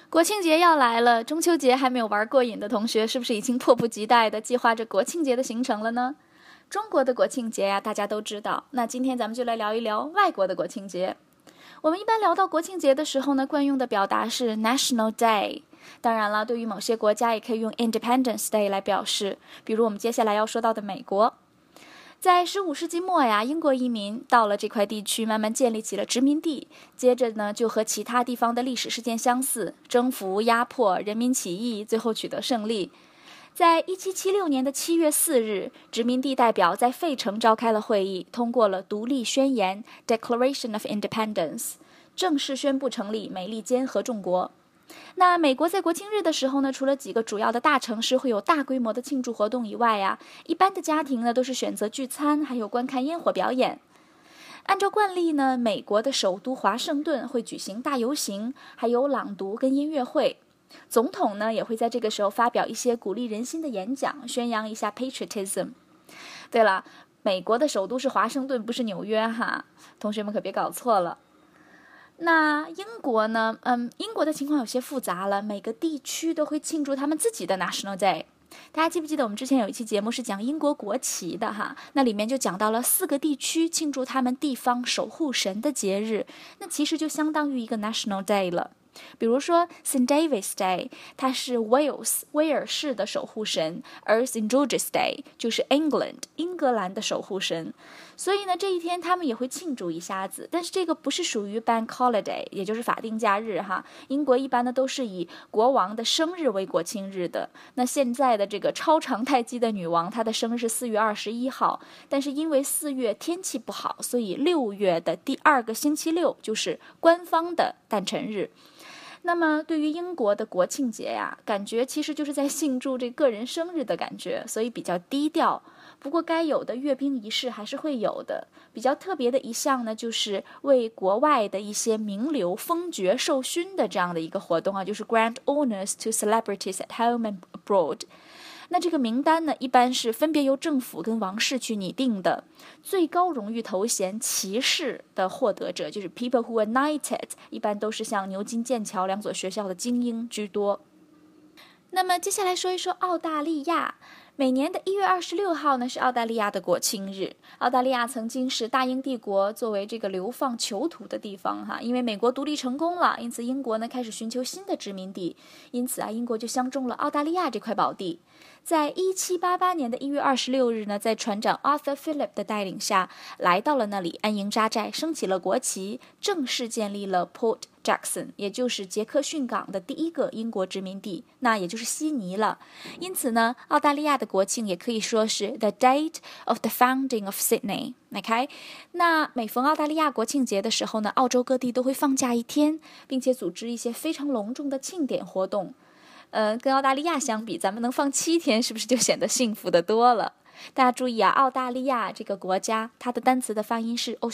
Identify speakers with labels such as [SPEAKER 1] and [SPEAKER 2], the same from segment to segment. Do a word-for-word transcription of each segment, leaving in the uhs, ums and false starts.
[SPEAKER 1] 国庆节要来了，中秋节还没有玩过瘾的同学，是不是已经迫不及待地计划着国庆节的行程了呢？中国的国庆节呀，大家都知道。那今天咱们就来聊一聊外国的国庆节。我们一般聊到国庆节的时候呢，惯用的表达是 National Day。当然了，对于某些国家也可以用 Independence Day 来表示，比如我们接下来要说到的美国。在十五世纪末呀，英国移民到了这块地区，慢慢建立起了殖民地。接着呢，就和其他地方的历史事件相似，征服、压迫、人民起义，最后取得胜利。在一七七六年的七月四日，殖民地代表在费城召开了会议，通过了独立宣言 Declaration of Independence， 正式宣布成立美利坚合众国。那美国在国庆日的时候呢，除了几个主要的大城市会有大规模的庆祝活动以外呀，一般的家庭呢都是选择聚餐，还有观看烟火表演。按照惯例呢，美国的首都华盛顿会举行大游行，还有朗读跟音乐会。总统呢也会在这个时候发表一些鼓励人心的演讲，宣扬一下 patriotism。对了，美国的首都是华盛顿，不是纽约哈，同学们可别搞错了。那英国呢？嗯，英国的情况有些复杂了，每个地区都会庆祝他们自己的 National Day。大家记不记得我们之前有一期节目是讲英国国旗的哈？那里面就讲到了四个地区庆祝他们地方守护神的节日，那其实就相当于一个 National Day 了。比如说 Saint David's Day， 它是 Wales 威尔士的守护神，而 Saint George's Day 就是 England 英格兰的守护神。所以呢，这一天他们也会庆祝一下子，但是这个不是属于 Bank Holiday， 也就是法定假日哈。英国一般呢都是以国王的生日为国庆日的。那现在的这个超长待机的女王，她的生日是四月二十一号，但是因为四月天气不好，所以六月的第二个星期六就是官方的诞辰日。那么对于英国的国庆节呀，感觉其实就是在庆祝这个人生日的感觉，所以比较低调。不过该有的阅兵仪式还是会有的。比较特别的一项呢，就是为国外的一些名流封爵授勋的这样的一个活动啊，就是 Grant Honors to Celebrities at Home and Abroad。那这个名单呢，一般是分别由政府跟王室去拟定的。最高荣誉头衔骑士的获得者，就是 People who are knighted， 一般都是像牛津、剑桥两所学校的精英居多。那么接下来说一说澳大利亚。每年的一月二十六号呢，是澳大利亚的国庆日。澳大利亚曾经是大英帝国作为这个流放囚徒的地方哈，因为美国独立成功了，因此英国呢开始寻求新的殖民地，因此啊，英国就相中了澳大利亚这块宝地。在一七八八年的一月二十六日呢，在船长 Arthur Phillip 的带领下，来到了那里安营扎寨，升起了国旗，正式建立了 Port Jackson， 也就是杰克逊港的第一个英国殖民地，那也就是悉尼了。因此呢，澳大利亚的国庆也可以说是 The Date of the Founding of Sydney。OK， 那每逢澳大利亚国庆节的时候呢，澳洲各地都会放假一天，并且组织一些非常隆重的庆典活动。呃，跟澳大利亚相比，咱们能放七天，是不是就显得幸福得多了？大家注意啊，澳大利亚这个国家，它的单词的发音是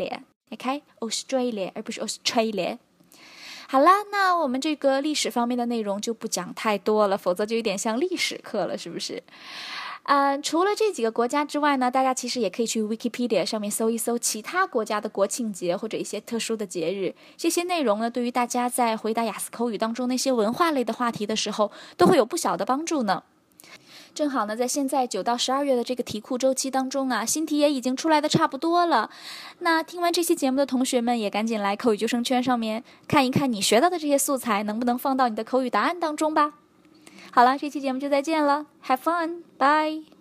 [SPEAKER 1] Australia，OK，Australia， 而不是 Australia。好啦，那我们这个历史方面的内容就不讲太多了，否则就有点像历史课了，是不是？呃，除了这几个国家之外呢，大家其实也可以去 Wikipedia 上面搜一搜其他国家的国庆节或者一些特殊的节日。这些内容呢，对于大家在回答雅思口语当中那些文化类的话题的时候，都会有不小的帮助呢。正好呢，在现在九到十二月的这个题库周期当中啊，新题也已经出来的差不多了。那听完这期节目的同学们，也赶紧来口语救生圈上面看一看你学到的这些素材能不能放到你的口语答案当中吧。好了，这期节目就再见了 ，Have fun， bye。